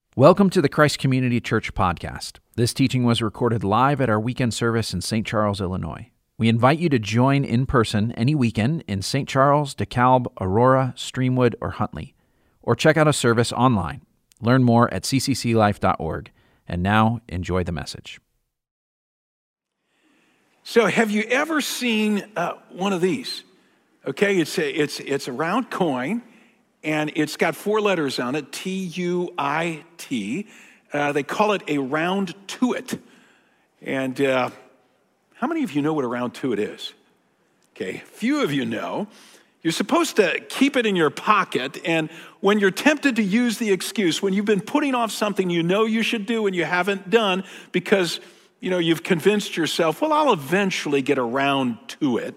Welcome to the Christ Community Church podcast. This teaching was recorded live at our weekend service in St. Charles, Illinois. We invite you to join in person any weekend in St. Charles, DeKalb, Aurora, Streamwood, or Huntley, or check out a service online. Learn more at ccclife.org. And now, enjoy the message. So have you ever seen one of these? Okay, it's a round coin, and it's got four letters on it, T-U-I-T. They call it a round tuit. And how many of you know what a round tuit is? Okay, a few of you know. You're supposed to keep it in your pocket, and when you're tempted to use the excuse, when you've been putting off something you know you should do and you haven't done because, you've convinced yourself, well, I'll eventually get around to it.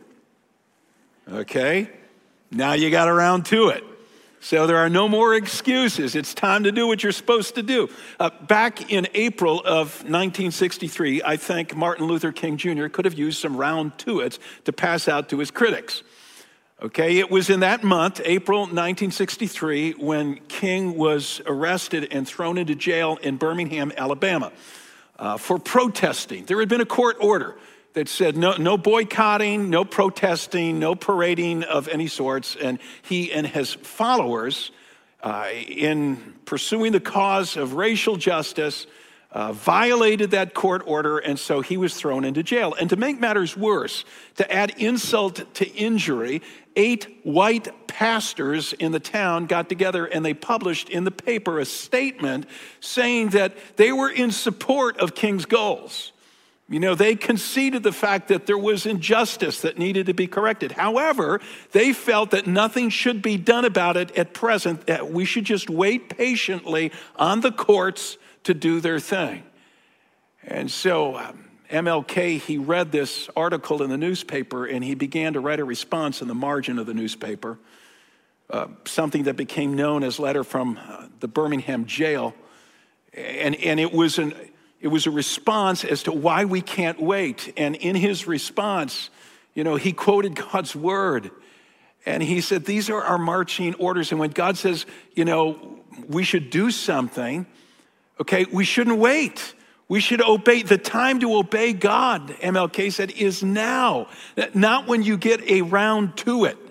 Okay? Now you got around to it. So there are no more excuses. It's time to do what you're supposed to do. Back in April of 1963, I think Martin Luther King Jr. could have used some round tuits to pass out to his critics. Okay, it was in that month, April 1963, when King was arrested and thrown into jail in Birmingham, Alabama, for protesting. There had been a court order that said no boycotting, no protesting, no parading of any sorts, and he and his followers, in pursuing the cause of racial justice, violated that court order, and so he was thrown into jail. And to make matters worse, to add insult to injury, 8 white pastors in the town got together and they published in the paper a statement saying that they were in support of King's goals. They conceded the fact that there was injustice that needed to be corrected. However, they felt that nothing should be done about it at present, that we should just wait patiently on the courts to do their thing. And so MLK, he read this article in the newspaper and he began to write a response in the margin of the newspaper, something that became known as Letter from the Birmingham Jail. And it was a response as to why we can't wait. And in his response, he quoted God's word. And he said, these are our marching orders. And when God says, we should do something, okay, we shouldn't wait. We should obey. The time to obey God, MLK said, is now, not when you get around to it.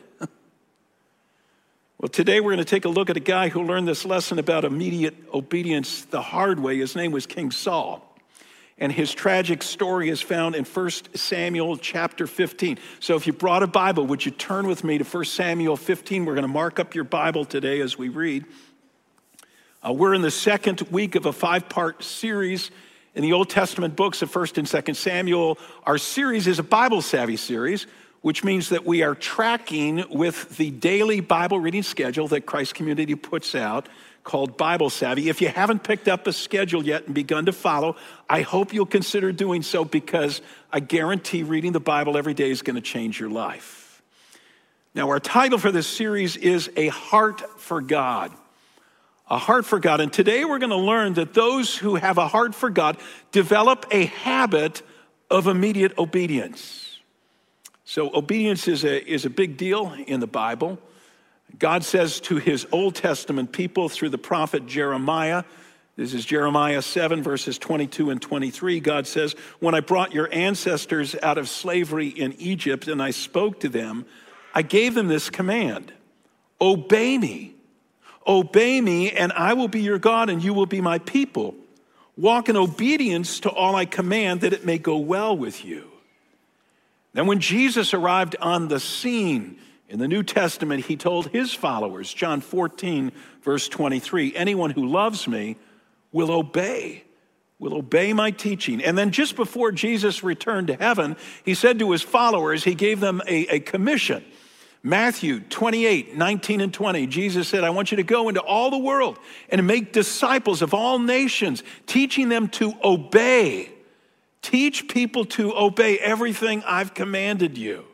Well, today we're going to take a look at a guy who learned this lesson about immediate obedience the hard way. His name was King Saul. And his tragic story is found in 1 Samuel chapter 15. So if you brought a Bible, would you turn with me to 1 Samuel 15? We're going to mark up your Bible today as we read. We're in the second week of a 5-part series in the Old Testament books of 1 and 2 Samuel. Our series is a Bible Savvy series, which means that we are tracking with the daily Bible reading schedule that Christ Community puts out called Bible Savvy. If you haven't picked up a schedule yet and begun to follow, I hope you'll consider doing so, because I guarantee reading the Bible every day is going to change your life. Now, our title for this series is A Heart for God. A heart for God. And today we're going to learn that those who have a heart for God develop a habit of immediate obedience. So obedience is a big deal in the Bible. God says to his Old Testament people through the prophet Jeremiah, this is Jeremiah 7, verses 22 and 23. God says, when I brought your ancestors out of slavery in Egypt and I spoke to them, I gave them this command: obey me, and I will be your God and you will be my people. Walk in obedience to all I command, that it may go well with you. Then when Jesus arrived on the scene in the New Testament, he told his followers, John 14, verse 23, anyone who loves me will obey my teaching. And then just before Jesus returned to heaven, he said to his followers, he gave them a commission. Matthew 28, 19 and 20, Jesus said, I want you to go into all the world and make disciples of all nations, teaching them to obey. Teach people to obey everything I've commanded you.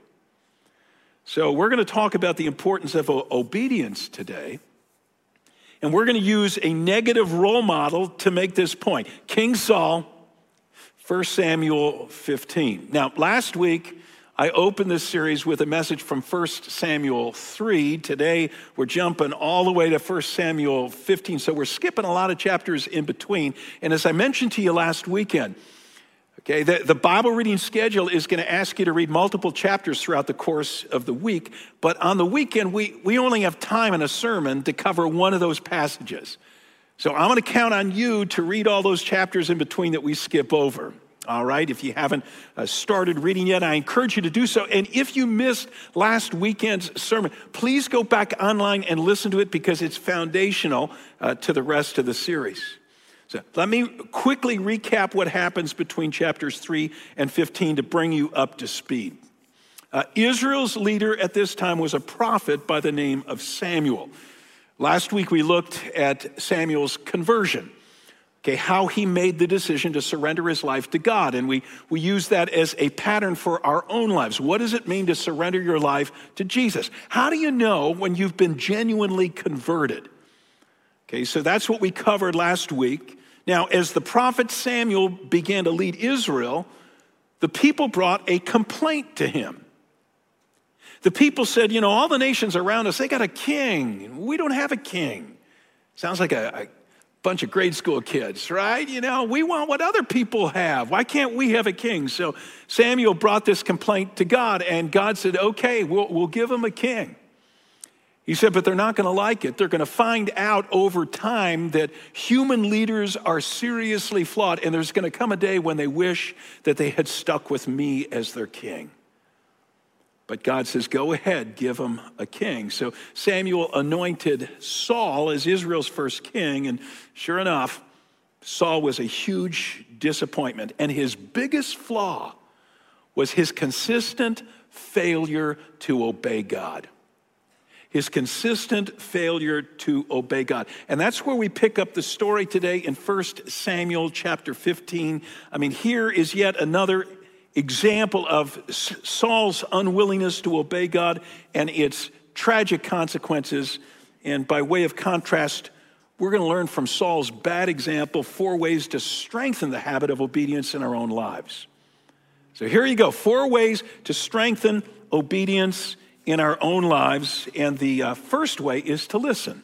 So we're going to talk about the importance of obedience today. And we're going to use a negative role model to make this point. King Saul, 1 Samuel 15. Now, last week, I opened this series with a message from 1 Samuel 3. Today, we're jumping all the way to 1 Samuel 15, so we're skipping a lot of chapters in between. And as I mentioned to you last weekend, okay, the Bible reading schedule is going to ask you to read multiple chapters throughout the course of the week, but on the weekend, we only have time in a sermon to cover one of those passages. So I'm going to count on you to read all those chapters in between that we skip over. All right, if you haven't started reading yet, I encourage you to do so. And if you missed last weekend's sermon, please go back online and listen to it because it's foundational to the rest of the series. So let me quickly recap what happens between chapters 3 and 15 to bring you up to speed. Israel's leader at this time was a prophet by the name of Samuel. Last week we looked at Samuel's conversion. Okay, how he made the decision to surrender his life to God. And we use that as a pattern for our own lives. What does it mean to surrender your life to Jesus? How do you know when you've been genuinely converted? Okay, so that's what we covered last week. Now, as the prophet Samuel began to lead Israel, the people brought a complaint to him. The people said, you know, all the nations around us, they got a king. We don't have a king. Sounds like a bunch of grade school kids, right? You know, we want what other people have. Why can't we have a king? So Samuel brought this complaint to God, and God said, okay, we'll give them a king. He said, but they're not going to like it. They're going to find out over time that human leaders are seriously flawed, and there's going to come a day when they wish that they had stuck with me as their king. But God says, go ahead, give them a king. So Samuel anointed Saul as Israel's first king. And sure enough, Saul was a huge disappointment. And his biggest flaw was his consistent failure to obey God. His consistent failure to obey God. And that's where we pick up the story today in 1 Samuel chapter 15. I mean, here is yet another example of Saul's unwillingness to obey God and its tragic consequences. And by way of contrast, we're going to learn from Saul's bad example 4 ways to strengthen the habit of obedience in our own lives. So here you go, 4 ways to strengthen obedience in our own lives. And the first way is to listen.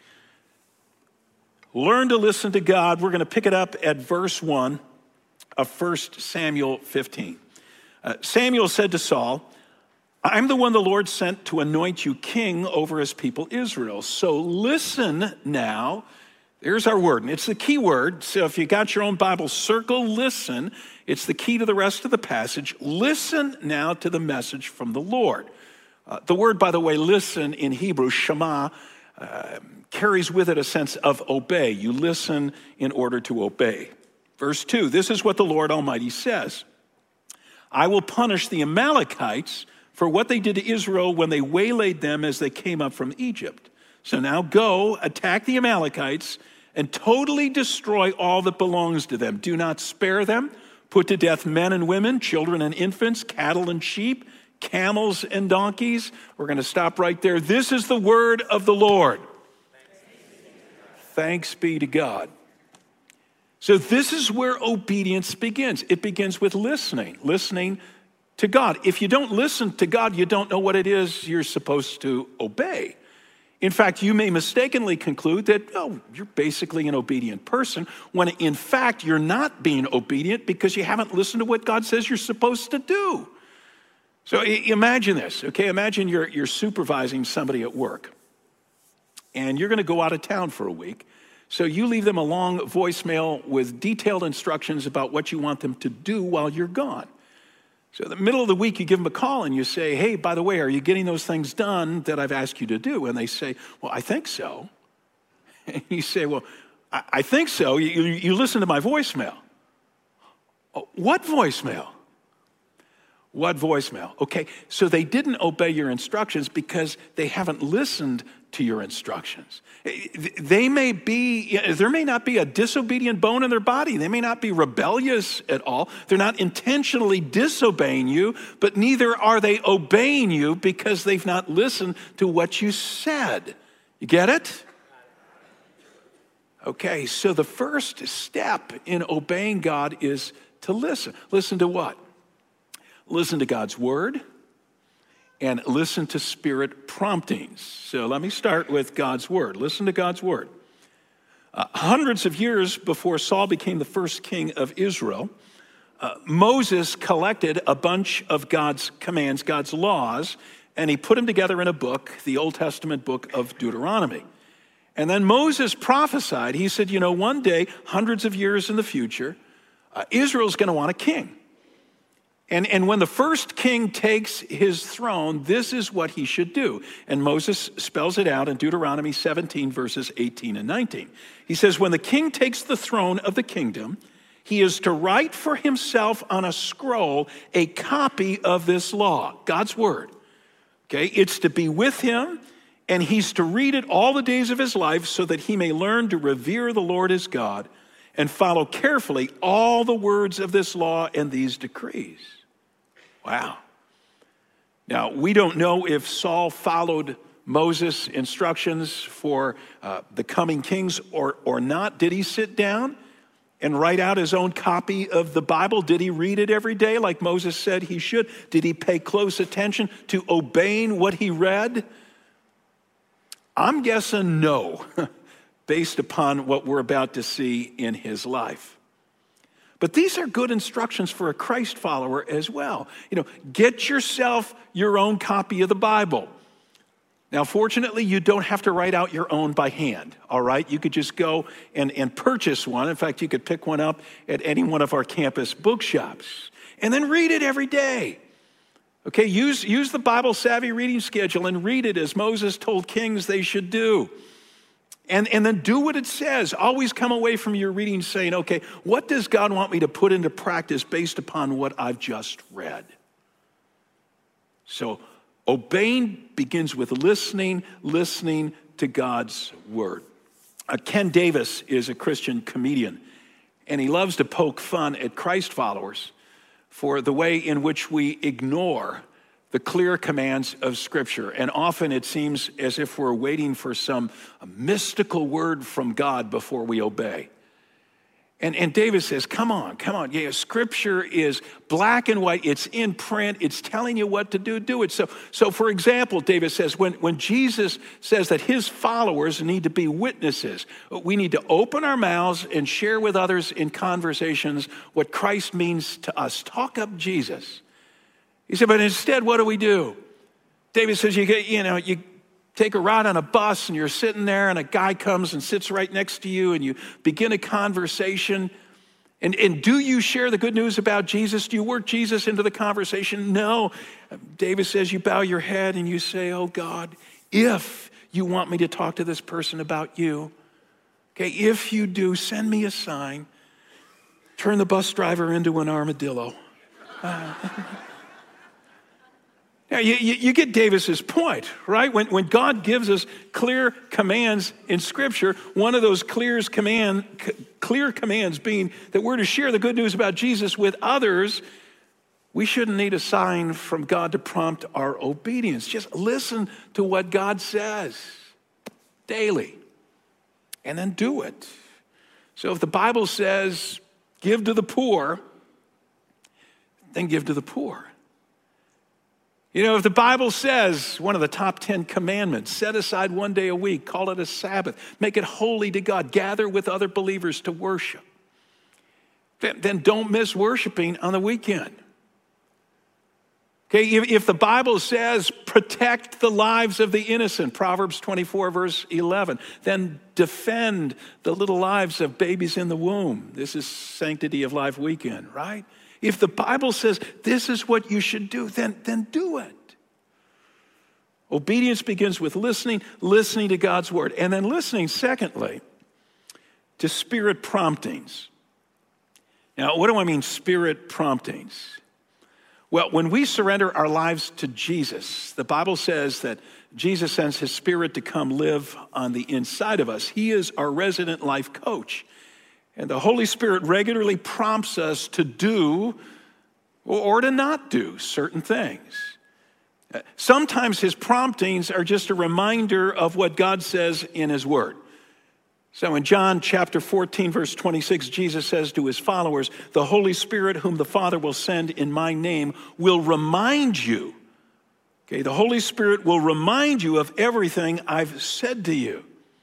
Learn to listen to God. We're going to pick it up at verse 1. Of 1 Samuel 15. Samuel said to Saul, I'm the one the Lord sent to anoint you king over his people Israel. So listen now. There's our word, and it's the key word. So if you got your own Bible, circle listen. It's the key to the rest of the passage. Listen now to the message from the Lord. The word, by the way, listen in Hebrew, shema, carries with it a sense of obey. You listen in order to obey. Verse 2, this is what the Lord Almighty says. I will punish the Amalekites for what they did to Israel when they waylaid them as they came up from Egypt. So now go, attack the Amalekites, and totally destroy all that belongs to them. Do not spare them. Put to death men and women, children and infants, cattle and sheep, camels and donkeys. We're going to stop right there. This is the word of the Lord. Thanks be to God. So this is where obedience begins. It begins with listening to God. If you don't listen to God, you don't know what it is you're supposed to obey. In fact, you may mistakenly conclude that, oh, you're basically an obedient person, when in fact you're not being obedient because you haven't listened to what God says you're supposed to do. So imagine this, okay? Imagine you're supervising somebody at work, and you're going to go out of town for a week. So you leave them a long voicemail with detailed instructions about what you want them to do while you're gone. So in the middle of the week, you give them a call and you say, hey, by the way, are you getting those things done that I've asked you to do? And they say, well, I think so. And you say, well, I think so. You listen to my voicemail. Oh, what voicemail? What voicemail? Okay, so they didn't obey your instructions because they haven't listened to your instructions. There may not be a disobedient bone in their body. They may not be rebellious at all. They're not intentionally disobeying you, but neither are they obeying you because they've not listened to what you said. You get it? Okay, so the first step in obeying God is to listen. Listen to what? listen to God's word, and listen to Spirit promptings. So let me start with God's word. Listen to God's word. Hundreds of years before Saul became the first king of Israel, Moses collected a bunch of God's commands, God's laws, and he put them together in a book, the Old Testament book of Deuteronomy. And then Moses prophesied. He said, one day, hundreds of years in the future, Israel's going to want a king. And when the first king takes his throne, this is what he should do. And Moses spells it out in Deuteronomy 17, verses 18 and 19. He says, when the king takes the throne of the kingdom, he is to write for himself on a scroll a copy of this law, God's word. Okay, it's to be with him, and he's to read it all the days of his life so that he may learn to revere the Lord his God and follow carefully all the words of this law and these decrees. Wow. Now, we don't know if Saul followed Moses' instructions for the coming kings or not. Did he sit down and write out his own copy of the Bible? Did he read it every day like Moses said he should? Did he pay close attention to obeying what he read? I'm guessing no, based upon what we're about to see in his life. But these are good instructions for a Christ follower as well. Get yourself your own copy of the Bible. Now, fortunately, you don't have to write out your own by hand, all right? You could just go and purchase one. In fact, you could pick one up at any one of our campus bookshops and then read it every day. Okay, use the Bible Savvy reading schedule and read it as Moses told kings they should do. And then do what it says. Always come away from your reading saying, okay, what does God want me to put into practice based upon what I've just read? So obeying begins with listening to God's word. Ken Davis is a Christian comedian, and he loves to poke fun at Christ followers for the way in which we ignore the clear commands of Scripture. And often it seems as if we're waiting for some mystical word from God before we obey. And David says, come on. Yeah, Scripture is black and white. It's in print. It's telling you what to do it. So for example, David says, when Jesus says that his followers need to be witnesses, we need to open our mouths and share with others in conversations what Christ means to us. Talk up Jesus. He said, but instead, what do? David says, you take a ride on a bus and you're sitting there and a guy comes and sits right next to you and you begin a conversation. And do you share the good news about Jesus? Do you work Jesus into the conversation? No. David says, you bow your head and you say, oh God, if you want me to talk to this person about you, okay, if you do, send me a sign. Turn the bus driver into an armadillo. Now, you get Davis's point, right? When God gives us clear commands in Scripture, one of those clear commands being that we're to share the good news about Jesus with others, we shouldn't need a sign from God to prompt our obedience. Just listen to what God says daily and then do it. So if the Bible says, give to the poor, then give to the poor. If the Bible says, one of the top 10 commandments, set aside one day a week, call it a Sabbath, make it holy to God, gather with other believers to worship, then don't miss worshiping on the weekend. Okay, if the Bible says protect the lives of the innocent, Proverbs 24, verse 11, then defend the little lives of babies in the womb. This is Sanctity of Life weekend, right? If the Bible says this is what you should do, then do it. Obedience begins with listening to God's word, and then listening, secondly, to Spirit promptings. Now, what do I mean, Spirit promptings? Well, when we surrender our lives to Jesus, the Bible says that Jesus sends his Spirit to come live on the inside of us. He is our resident life coach. And the Holy Spirit regularly prompts us to do or to not do certain things. Sometimes his promptings are just a reminder of what God says in his word. So in John chapter 14, verse 26, Jesus says to his followers, the Holy Spirit whom the Father will send in my name will remind you. Okay, the Holy Spirit will remind you of everything I've said to you.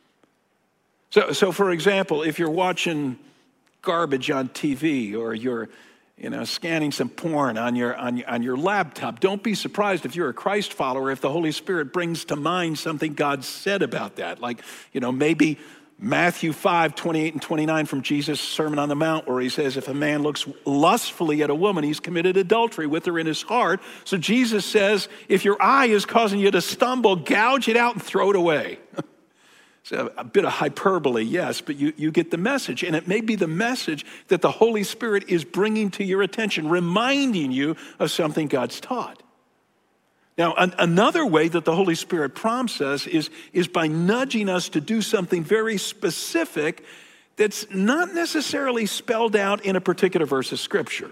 So for example, if you're watching garbage on TV or you're scanning some porn on your laptop, don't be surprised if you're a Christ follower if the Holy Spirit brings to mind something God said about that. Like, maybe Matthew 5, 28 and 29 from Jesus' Sermon on the Mount, where he says, if a man looks lustfully at a woman, he's committed adultery with her in his heart. So Jesus says, if your eye is causing you to stumble, gouge it out and throw it away. So a bit of hyperbole, yes, but you get the message. And it may be the message that the Holy Spirit is bringing to your attention, reminding you of something God's taught. Now, another way that the Holy Spirit prompts us is by nudging us to do something very specific that's not necessarily spelled out in a particular verse of Scripture.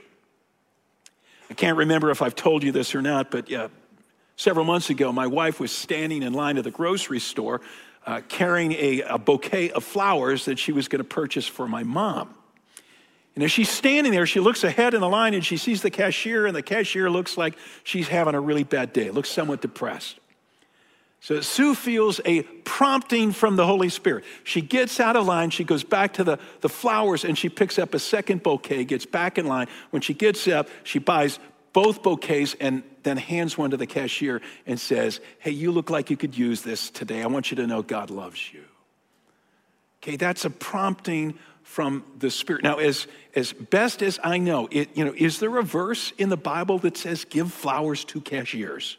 I can't remember if I've told you this or not, but several months ago, my wife was standing in line at the grocery store carrying a bouquet of flowers that she was going to purchase for my mom. And as she's standing there, she looks ahead in the line and she sees the cashier, and the cashier looks like she's having a really bad day, looks somewhat depressed. So Sue feels a prompting from the Holy Spirit. She gets out of line, she goes back to the flowers, and she picks up a second bouquet, gets back in line. When she gets up, she buys both bouquets and then hands one to the cashier and says, hey, you look like you could use this today. I want you to know God loves you. Okay, that's a prompting from the Spirit. Now, as best as I know, is there a verse in the Bible that says give flowers to cashiers?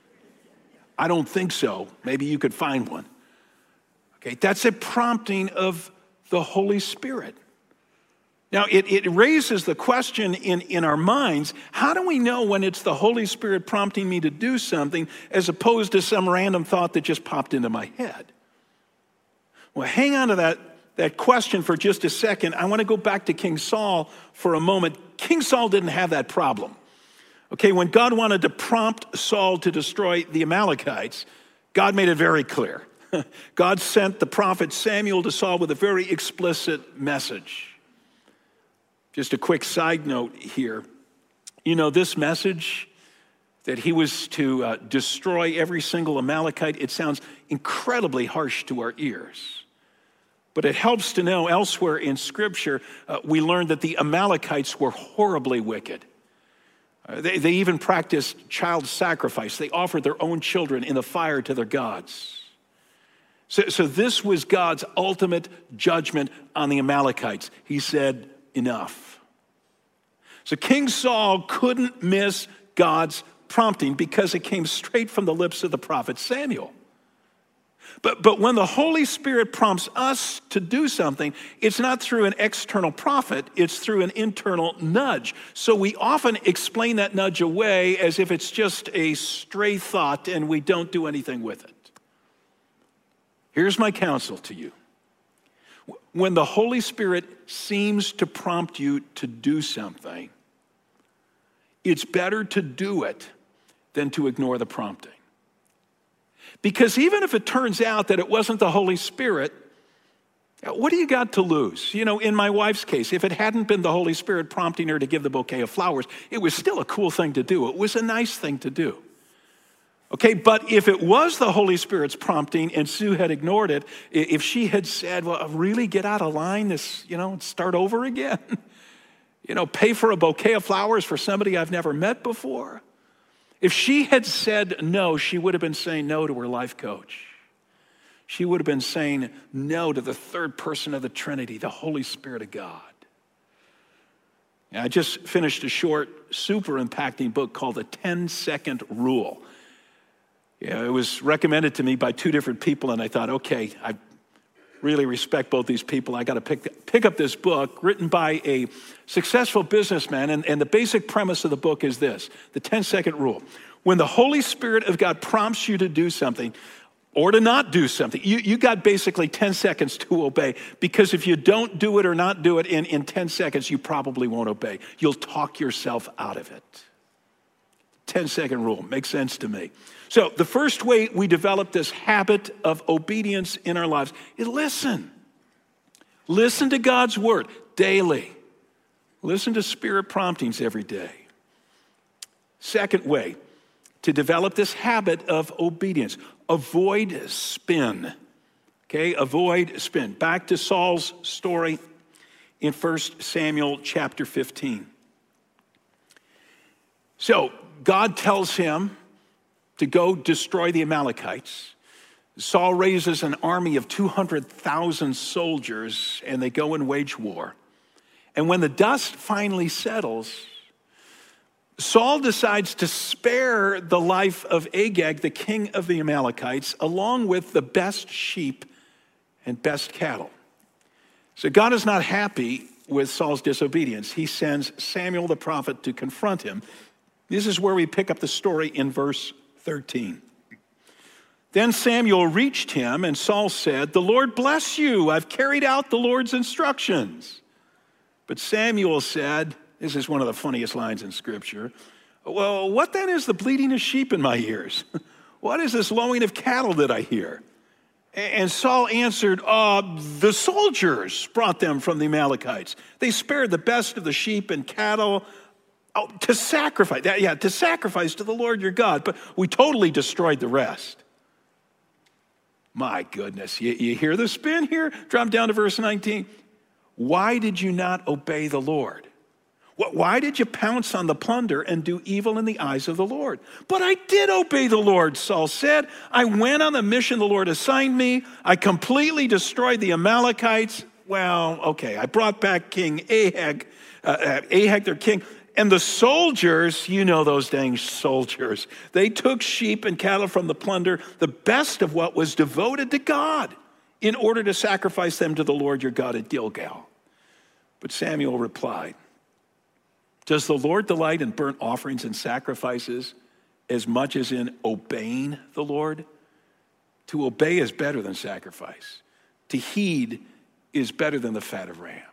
I don't think so. Maybe you could find one. Okay, that's a prompting of the Holy Spirit. Now, it raises the question in our minds, how do we know when it's the Holy Spirit prompting me to do something as opposed to some random thought that just popped into my head? Well, hang on to that question for just a second. I want to go back to King Saul for a moment. King Saul didn't have that problem. Okay, when God wanted to prompt Saul to destroy the Amalekites, God made it very clear. God sent the prophet Samuel to Saul with a very explicit message. Just a quick side note here. This message that he was to destroy every single Amalekite, it sounds incredibly harsh to our ears. But it helps to know elsewhere in Scripture, we learn that the Amalekites were horribly wicked. They even practiced child sacrifice. They offered their own children in the fire to their gods. So this was God's ultimate judgment on the Amalekites. He said, enough. So King Saul couldn't miss God's prompting because it came straight from the lips of the prophet Samuel. But when the Holy Spirit prompts us to do something, it's not through an external prophet, it's through an internal nudge. So we often explain that nudge away as if it's just a stray thought and we don't do anything with it. Here's my counsel to you. When the Holy Spirit seems to prompt you to do something, it's better to do it than to ignore the prompting. Because even if it turns out that it wasn't the Holy Spirit, what do you got to lose? In my wife's case, if it hadn't been the Holy Spirit prompting her to give the bouquet of flowers, it was still a cool thing to do. It was a nice thing to do. Okay, but if it was the Holy Spirit's prompting and Sue had ignored it, if she had said, well, really get out of line, start over again, pay for a bouquet of flowers for somebody I've never met before. If she had said no, she would have been saying no to her life coach. She would have been saying no to the third person of the Trinity, the Holy Spirit of God. I just finished a short, super impacting book called The 10-Second Rule. It was recommended to me by two different people, and I thought, okay, I really respect both these people. I got to pick up this book written by a successful businessman, and the basic premise of the book is this, the 10-second rule. When the Holy Spirit of God prompts you to do something or to not do something, you got basically 10 seconds to obey, because if you don't do it or not do it in 10 seconds, you probably won't obey. You'll talk yourself out of it. 10-second rule, makes sense to me. So the first way we develop this habit of obedience in our lives is listen. Listen to God's word daily. Listen to Spirit promptings every day. Second way to develop this habit of obedience, avoid spin. Okay, avoid spin. Back to Saul's story in 1 Samuel chapter 15. So God tells him to go destroy the Amalekites. Saul raises an army of 200,000 soldiers, and they go and wage war. And when the dust finally settles, Saul decides to spare the life of Agag, the king of the Amalekites, along with the best sheep and best cattle. So God is not happy with Saul's disobedience. He sends Samuel the prophet to confront him. This is where we pick up the story in verse 13. Then Samuel reached him, and Saul said, "The Lord bless you. I've carried out the Lord's instructions." But Samuel said, this is one of the funniest lines in Scripture, "Well, what then is the bleating of sheep in my ears? What is this lowing of cattle that I hear?" And Saul answered, "The soldiers brought them from the Amalekites. They spared the best of the sheep and cattle to sacrifice. To sacrifice to the Lord your God. But we totally destroyed the rest." My goodness, you hear the spin here? Drop down to verse 19. Why did you not obey the Lord? Why did you pounce on the plunder and do evil in the eyes of the Lord? But I did obey the Lord, Saul said. I went on the mission the Lord assigned me. I completely destroyed the Amalekites. Well, okay, I brought back King Ahag, their king. And the soldiers, you know those dang soldiers, they took sheep and cattle from the plunder, the best of what was devoted to God, in order to sacrifice them to the Lord your God at Gilgal. But Samuel replied, "Does the Lord delight in burnt offerings and sacrifices as much as in obeying the Lord? To obey is better than sacrifice. To heed is better than the fat of rams."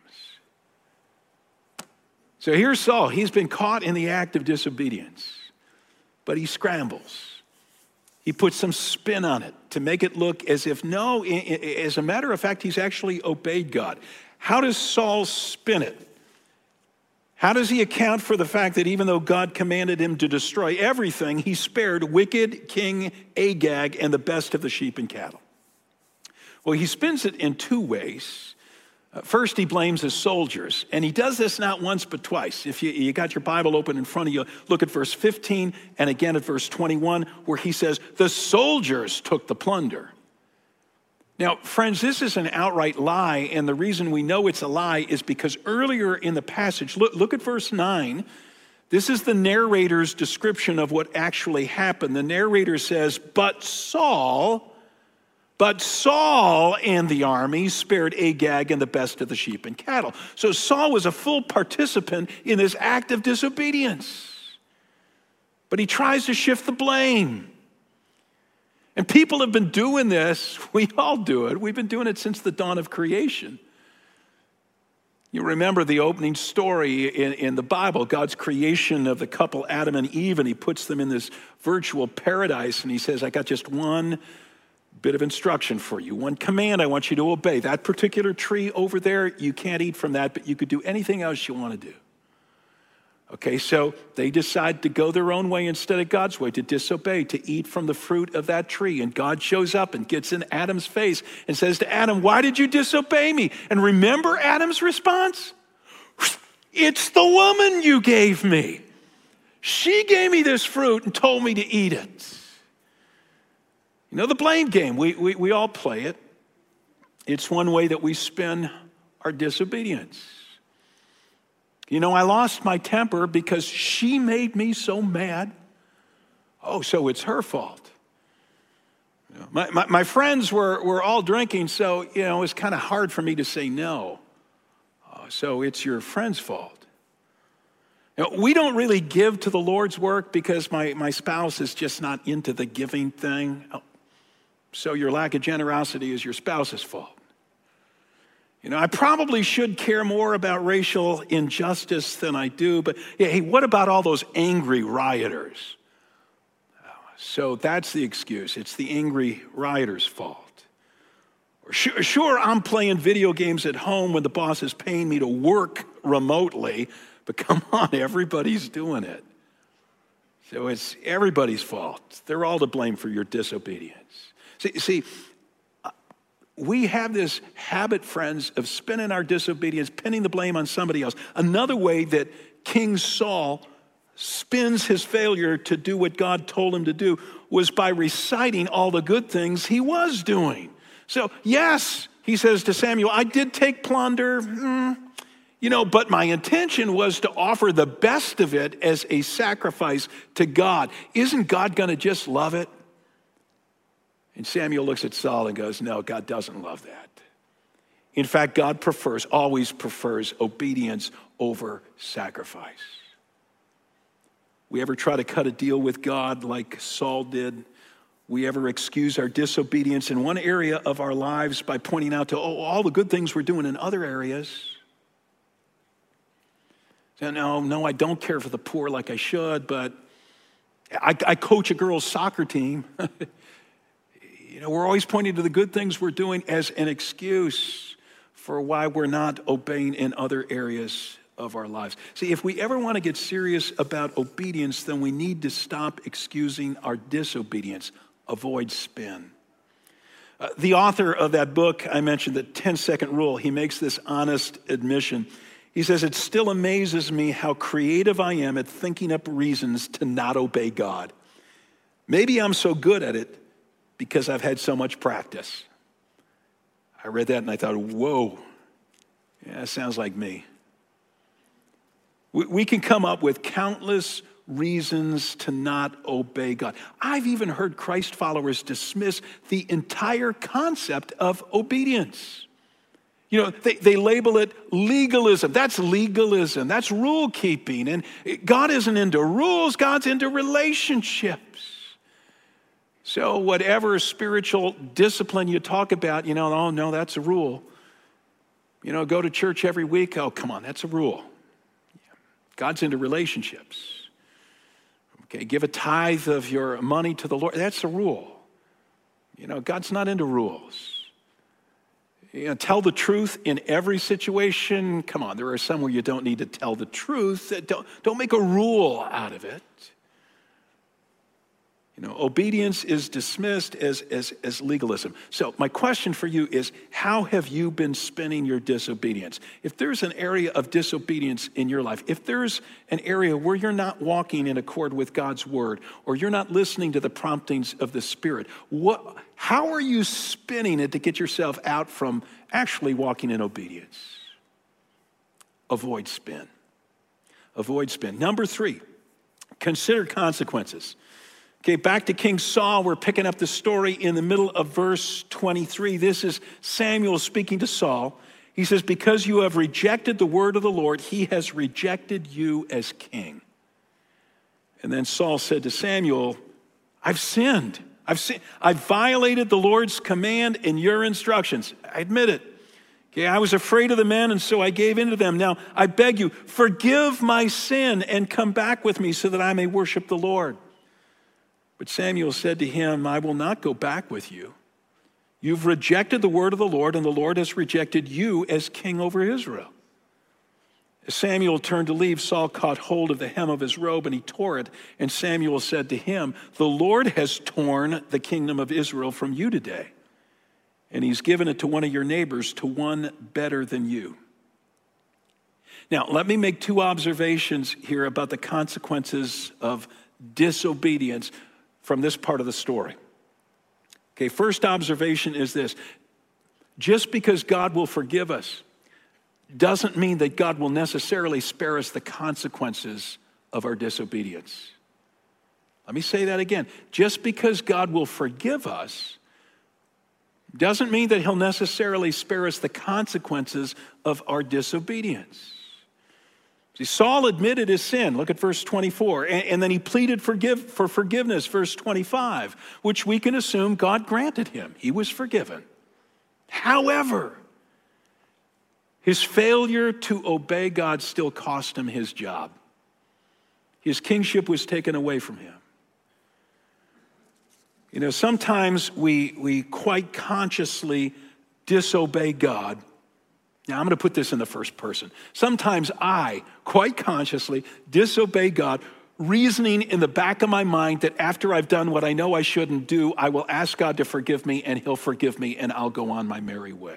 So here's Saul. He's been caught in the act of disobedience, but he scrambles. He puts some spin on it to make it look as if, no, as a matter of fact, he's actually obeyed God. How does Saul spin it? How does he account for the fact that even though God commanded him to destroy everything, he spared wicked King Agag and the best of the sheep and cattle? Well, he spins it in two ways. First, he blames his soldiers, and he does this not once but twice. If you got your Bible open in front of you, look at verse 15 and again at verse 21, where he says, "The soldiers took the plunder." Now, friends, this is an outright lie, and the reason we know it's a lie is because earlier in the passage, look at verse 9. This is the narrator's description of what actually happened. The narrator says, But Saul and the army spared Agag and the best of the sheep and cattle. So Saul was a full participant in this act of disobedience. But he tries to shift the blame. And people have been doing this. We all do it. We've been doing it since the dawn of creation. You remember the opening story in the Bible, God's creation of the couple Adam and Eve, and he puts them in this virtual paradise, and he says, I got just one bit of instruction for you, one command I want you to obey. That particular tree over there, you can't eat from that, but you could do anything else you want to do. Okay, so they decide to go their own way instead of God's way, to disobey, to eat from the fruit of that tree. And God shows up and gets in Adam's face and says to Adam, why did you disobey me? And remember Adam's response? It's the woman you gave me. She gave me this fruit and told me to eat it. You know the blame game, we all play it. It's one way that we spin our disobedience. You know, I lost my temper because she made me so mad. Oh, so it's her fault. You know, my friends were all drinking, so, you know, it's kind of hard for me to say no. So it's your friend's fault. You know, we don't really give to the Lord's work because my spouse is just not into the giving thing. So your lack of generosity is your spouse's fault. You know, I probably should care more about racial injustice than I do, but hey, what about all those angry rioters? So that's the excuse. It's the angry rioters' fault. Sure, I'm playing video games at home when the boss is paying me to work remotely, but come on, everybody's doing it. So it's everybody's fault. They're all to blame for your disobedience. See, we have this habit, friends, of spinning our disobedience, pinning the blame on somebody else. Another way that King Saul spins his failure to do what God told him to do was by reciting all the good things he was doing. So, yes, he says to Samuel, I did take plunder, but my intention was to offer the best of it as a sacrifice to God. Isn't God going to just love it? And Samuel looks at Saul and goes, no, God doesn't love that. In fact, God always prefers obedience over sacrifice. We ever try to cut a deal with God like Saul did? We ever excuse our disobedience in one area of our lives by pointing out to all the good things we're doing in other areas? So, no, I don't care for the poor like I should, but I coach a girls' soccer team. We're always pointing to the good things we're doing as an excuse for why we're not obeying in other areas of our lives. See, if we ever want to get serious about obedience, then we need to stop excusing our disobedience. Avoid spin. The author of that book I mentioned, The 10-Second Rule, he makes this honest admission. He says, it still amazes me how creative I am at thinking up reasons to not obey God. Maybe I'm so good at it because I've had so much practice. I read that and I thought, whoa, yeah, that sounds like me. We can come up with countless reasons to not obey God. I've even heard Christ followers dismiss the entire concept of obedience. They label it legalism. That's legalism. That's rule keeping. And God isn't into rules. God's into relationships. So whatever spiritual discipline you talk about, oh no, that's a rule. Go to church every week. Oh, come on, that's a rule. God's into relationships. Okay, give a tithe of your money to the Lord. That's a rule. God's not into rules. Tell the truth in every situation. Come on, there are some where you don't need to tell the truth. Don't make a rule out of it. Obedience is dismissed as legalism. So my question for you is, how have you been spinning your disobedience? If there's an area of disobedience in your life, if there's an area where you're not walking in accord with God's word, or you're not listening to the promptings of the Spirit, how are you spinning it to get yourself out from actually walking in obedience? Avoid spin. Avoid spin. Number 3, consider consequences. Okay, back to King Saul. We're picking up the story in the middle of verse 23. This is Samuel speaking to Saul. He says, because you have rejected the word of the Lord, he has rejected you as king. And then Saul said to Samuel, I've sinned. I've violated the Lord's command and your instructions. I admit it. Okay, I was afraid of the men, and so I gave in to them. Now, I beg you, forgive my sin and come back with me so that I may worship the Lord. But Samuel said to him, I will not go back with you. You've rejected the word of the Lord, and the Lord has rejected you as king over Israel. As Samuel turned to leave, Saul caught hold of the hem of his robe, and he tore it. And Samuel said to him, the Lord has torn the kingdom of Israel from you today, and he's given it to one of your neighbors, to one better than you. Now, let me make 2 observations here about the consequences of disobedience from this part of the story. Okay, first observation is this. Just because God will forgive us doesn't mean that God will necessarily spare us the consequences of our disobedience. Let me say that again. Just because God will forgive us doesn't mean that he'll necessarily spare us the consequences of our disobedience. See, Saul admitted his sin. Look at verse 24. And then he pleaded for forgiveness, verse 25, which we can assume God granted him. He was forgiven. However, his failure to obey God still cost him his job. His kingship was taken away from him. Sometimes we quite consciously disobey God. Now, I'm going to put this in the first person. Sometimes I, quite consciously, disobey God, reasoning in the back of my mind that after I've done what I know I shouldn't do, I will ask God to forgive me, and he'll forgive me, and I'll go on my merry way.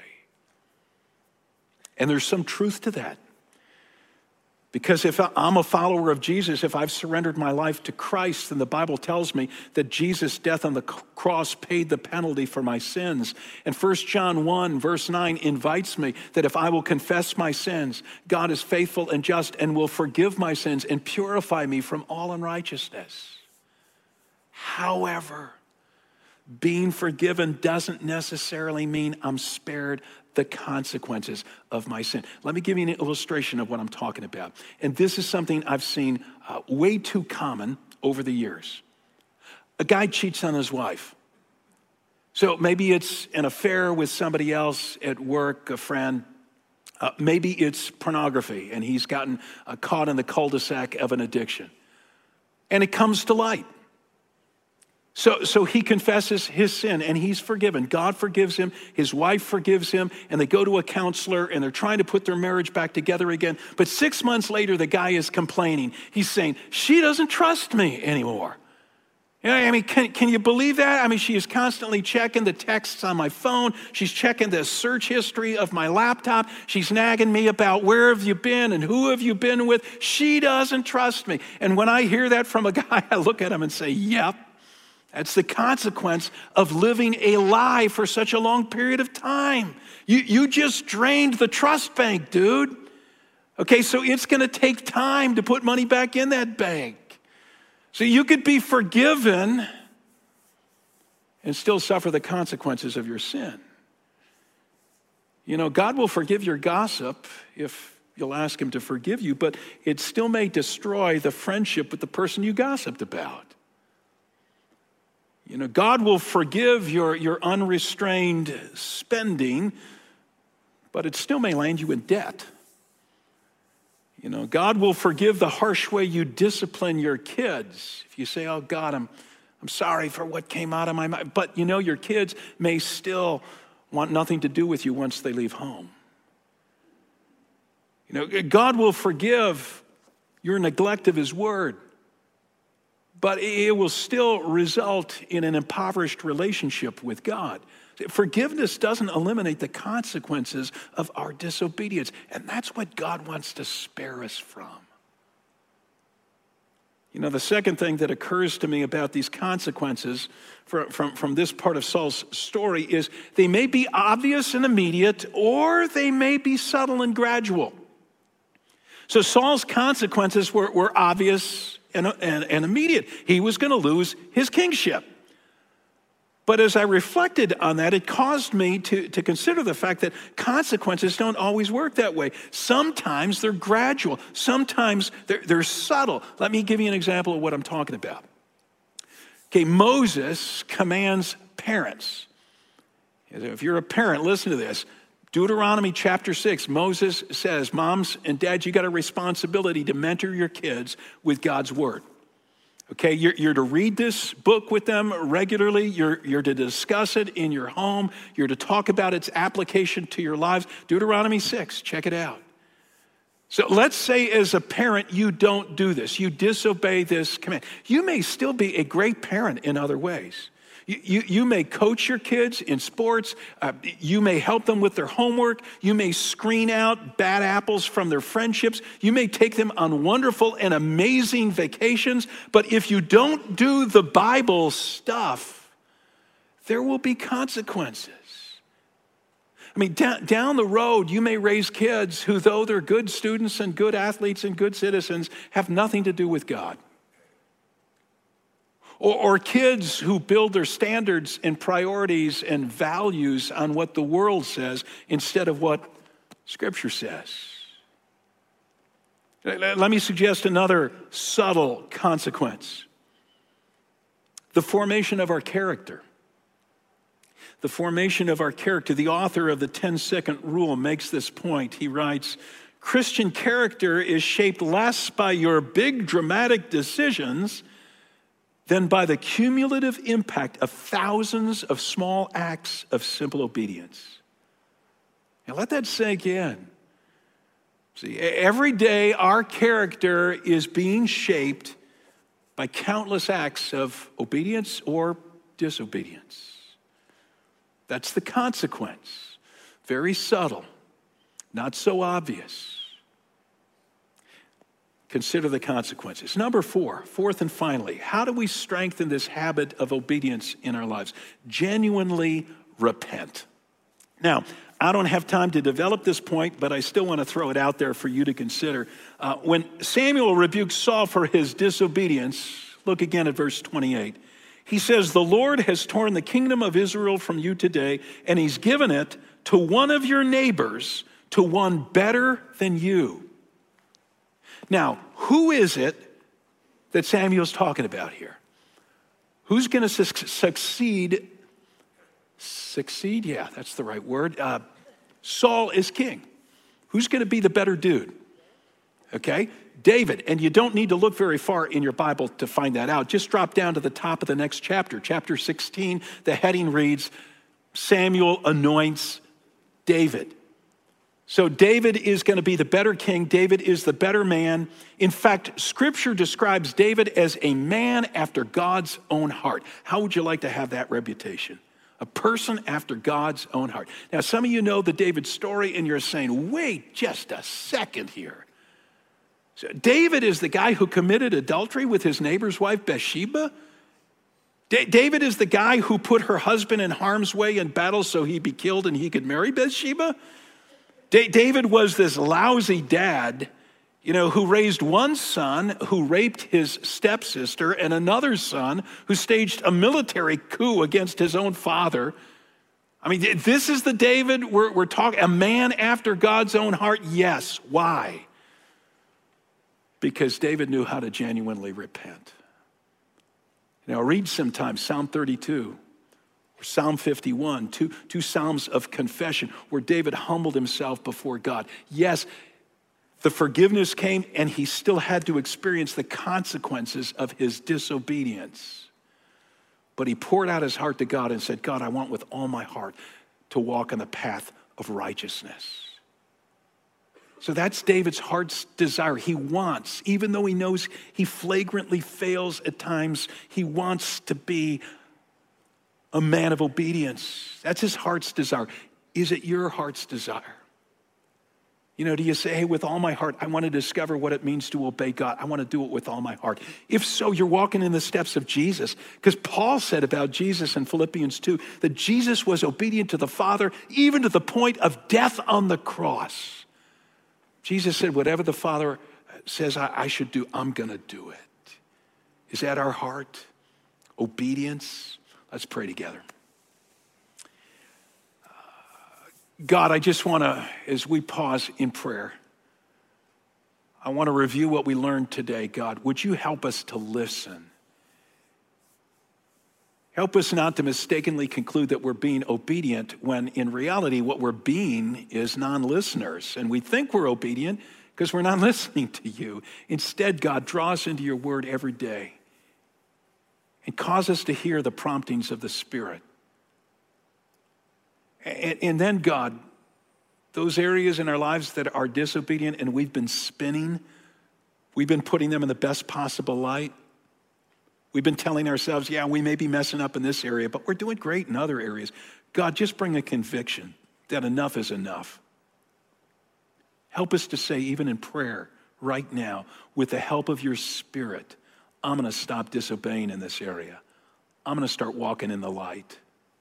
And there's some truth to that. Because if I'm a follower of Jesus, if I've surrendered my life to Christ, then the Bible tells me that Jesus' death on the cross paid the penalty for my sins. And 1 John 1, verse 9 invites me that if I will confess my sins, God is faithful and just and will forgive my sins and purify me from all unrighteousness. However, being forgiven doesn't necessarily mean I'm spared the consequences of my sin. Let me give you an illustration of what I'm talking about. And this is something I've seen way too common over the years. A guy cheats on his wife. So maybe it's an affair with somebody else at work, a friend. Maybe it's pornography, and he's gotten caught in the cul-de-sac of an addiction. And it comes to light. So he confesses his sin, and he's forgiven. God forgives him, his wife forgives him, and they go to a counselor, and they're trying to put their marriage back together again. But 6 months later, the guy is complaining. He's saying, she doesn't trust me anymore. You know, I mean, can you believe that? I mean, she is constantly checking the texts on my phone. She's checking the search history of my laptop. She's nagging me about where have you been and who have you been with. She doesn't trust me. And when I hear that from a guy, I look at him and say, yep. That's the consequence of living a lie for such a long period of time. You just drained the trust bank, dude. Okay, so it's going to take time to put money back in that bank. So you could be forgiven and still suffer the consequences of your sin. You know, God will forgive your gossip if you'll ask him to forgive you, but it still may destroy the friendship with the person you gossiped about. You know, God will forgive your unrestrained spending, but it still may land you in debt. You know, God will forgive the harsh way you discipline your kids. If you say, oh, God, I'm sorry for what came out of my mouth. But, you know, your kids may still want nothing to do with you once they leave home. You know, God will forgive your neglect of his word, but it will still result in an impoverished relationship with God. Forgiveness doesn't eliminate the consequences of our disobedience, and that's what God wants to spare us from. You know, the second thing that occurs to me about these consequences from this part of Saul's story is they may be obvious and immediate, or they may be subtle and gradual. So Saul's consequences were obvious and immediate. He was going to lose his kingship. But as I reflected on that, it caused me to consider the fact that consequences don't always work that way. Sometimes they're gradual. Sometimes they're subtle. Let me give you an example of what I'm talking about. Okay, Moses commands parents. If you're a parent, listen to this. Deuteronomy chapter 6, Moses says, moms and dads, you got a responsibility to mentor your kids with God's word. Okay, you're to read this book with them regularly. You're to discuss it in your home. You're to talk about its application to your lives. Deuteronomy 6, check it out. So let's say as a parent, you don't do this. You disobey this command. You may still be a great parent in other ways. You may coach your kids in sports. You may help them with their homework. You may screen out bad apples from their friendships. You may take them on wonderful and amazing vacations. But if you don't do the Bible stuff, there will be consequences. I mean, down the road, you may raise kids who, though they're good students and good athletes and good citizens, have nothing to do with God. Or kids who build their standards and priorities and values on what the world says instead of what Scripture says. Let me suggest another subtle consequence. The formation of our character. The formation of our character. The author of the 10-second rule makes this point. He writes, Christian character is shaped less by your big dramatic decisions than by the cumulative impact of thousands of small acts of simple obedience. Now let that sink in. See, every day our character is being shaped by countless acts of obedience or disobedience. That's the consequence. Very subtle, not so obvious. Consider the consequences. Number fourth and finally, how do we strengthen this habit of obedience in our lives? Genuinely repent. Now, I don't have time to develop this point, but I still want to throw it out there for you to consider. When Samuel rebuked Saul for his disobedience, look again at verse 28. He says, "The Lord has torn the kingdom of Israel from you today, and he's given it to one of your neighbors, to one better than you." Now, who is it that Samuel's talking about here? Who's going to succeed? Succeed? Yeah, that's the right word. Saul is king. Who's going to be the better dude? Okay, David. And you don't need to look very far in your Bible to find that out. Just drop down to the top of the next chapter, chapter 16. The heading reads, Samuel anoints David. So David is going to be the better king. David is the better man. In fact, Scripture describes David as a man after God's own heart. How would you like to have that reputation? A person after God's own heart. Now, some of you know the David story, and you're saying, wait just a second here. So David is the guy who committed adultery with his neighbor's wife, Bathsheba. David is the guy who put her husband in harm's way in battle so he'd be killed and he could marry Bathsheba. David was this lousy dad, who raised one son who raped his stepsister and another son who staged a military coup against his own father. I mean, this is the David we're talking, a man after God's own heart. Yes. Why? Because David knew how to genuinely repent. Read sometime Psalm 32. Psalm 51, two psalms of confession where David humbled himself before God. Yes, the forgiveness came and he still had to experience the consequences of his disobedience. But he poured out his heart to God and said, God, I want with all my heart to walk on the path of righteousness. So that's David's heart's desire. He wants, even though he knows he flagrantly fails at times, he wants to be a man of obedience. That's his heart's desire. Is it your heart's desire? Do you say, hey, with all my heart, I want to discover what it means to obey God. I want to do it with all my heart. If so, you're walking in the steps of Jesus. Because Paul said about Jesus in Philippians 2, that Jesus was obedient to the Father, even to the point of death on the cross. Jesus said, whatever the Father says I should do, I'm going to do it. Is that our heart? Obedience? Let's pray together. God, I just want to, as we pause in prayer, I want to review what we learned today. God, would you help us to listen? Help us not to mistakenly conclude that we're being obedient when in reality what we're being is non-listeners. And we think we're obedient because we're not listening to you. Instead, God, draw us into your word every day and cause us to hear the promptings of the Spirit. And then, God, those areas in our lives that are disobedient and we've been spinning, we've been putting them in the best possible light. We've been telling ourselves, yeah, we may be messing up in this area, but we're doing great in other areas. God, just bring a conviction that enough is enough. Help us to say, even in prayer right now, with the help of your Spirit, I'm going to stop disobeying in this area. I'm going to start walking in the light.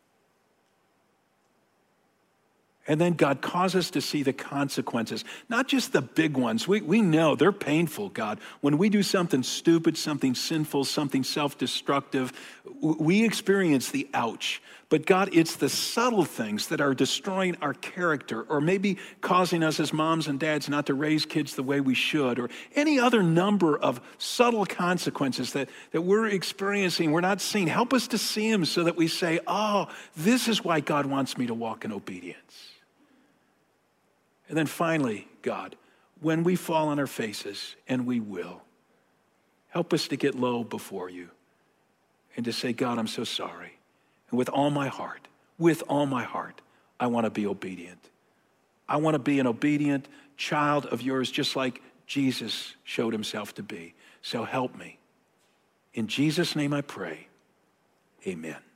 And then God, cause us to see the consequences, not just the big ones. We know they're painful, God. When we do something stupid, something sinful, something self-destructive, we experience the ouch. But God, it's the subtle things that are destroying our character or maybe causing us as moms and dads not to raise kids the way we should, or any other number of subtle consequences that we're experiencing, we're not seeing. Help us to see them so that we say, oh, this is why God wants me to walk in obedience. And then finally, God, when we fall on our faces, and we will, help us to get low before you and to say, God, I'm so sorry. And with all my heart, I want to be obedient. I want to be an obedient child of yours, just like Jesus showed himself to be. So help me. In Jesus' name I pray. Amen.